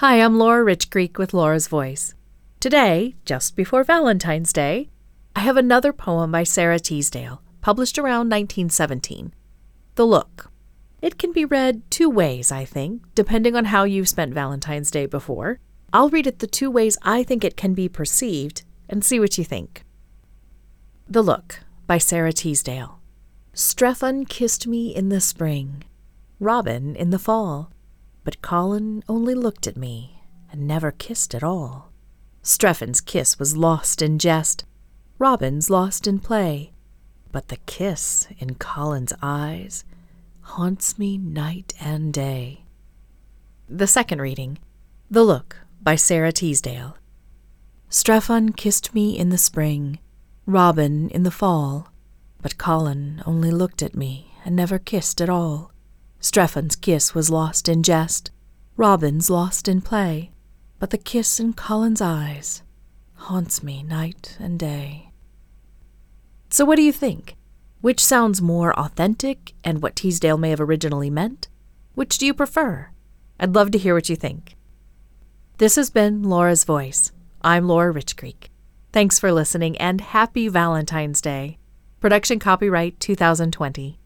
Hi, I'm Laura Rich Creek with Laura's Voice. Today, just before Valentine's Day, I have another poem by Sara Teasdale, published around 1917. The Look. It can be read two ways, I think, depending on how you've spent Valentine's Day before. I'll read it the two ways I think it can be perceived and see what you think. The Look by Sara Teasdale. Strephon kissed me in the spring, Robin in the fall, but Colin only looked at me and never kissed at all. Strephon's kiss was lost in jest, Robin's lost in play, but the kiss in Colin's eyes haunts me night and day. The second reading, The Look by Sara Teasdale. Strephon kissed me in the spring, Robin in the fall, but Colin only looked at me and never kissed at all. Strephon's kiss was lost in jest, Robin's lost in play, but the kiss in Colin's eyes haunts me night and day. So what do you think? Which sounds more authentic and what Teasdale may have originally meant? Which do you prefer? I'd love to hear what you think. This has been Laura's Voice. I'm Laura Rich Creek. Thanks for listening and happy Valentine's Day. Production copyright 2020.